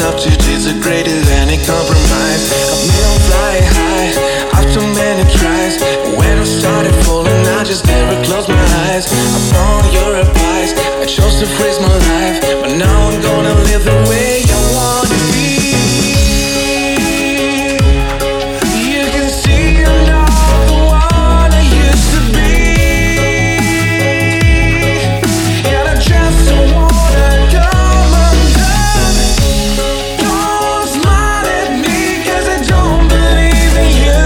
enough to taste greater than a compromise. Got me on flying high after many tries. When I started falling, I just never closed my eyes. Upon your advice, I chose to freeze my life, but now I'm gonna live the way I wanna be. You can see I'm not the one I used to be, and I just don't wanna come undone. Don't smile at me 'cause I don't believe in you.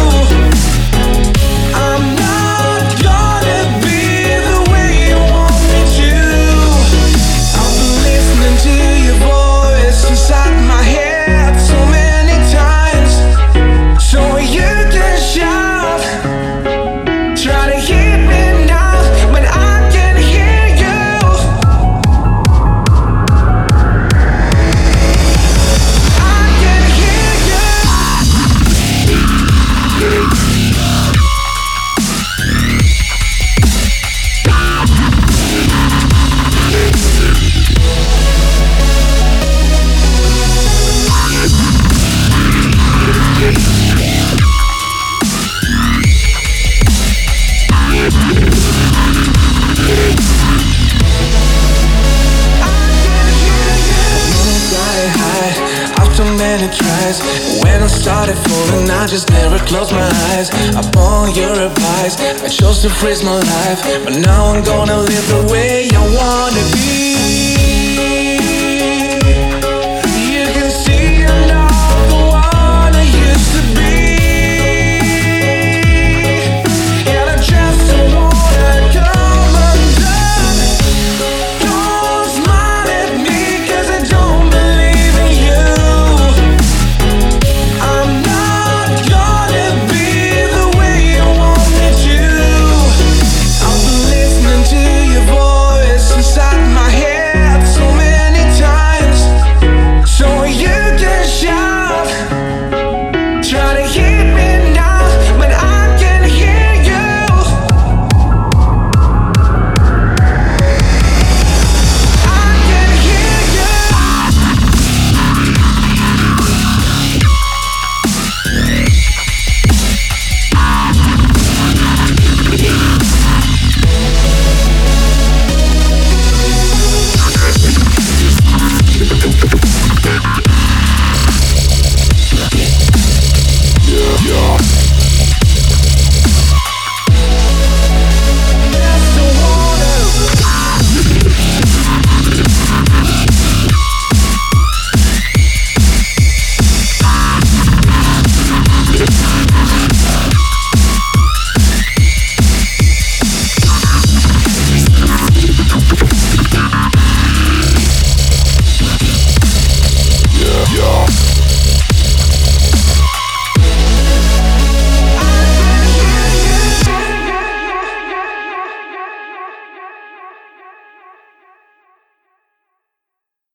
I'm not gonna be the way you want me to. I've been listening to your voice inside my head so many times, so you can shout. Try to hear me now, but I can hear you. I can hear you. Flying high after many tries. When I started falling, I just never closed my eyes. Upon your advice, I chose to freeze my life, but now I'm gonna live the way I wanna be.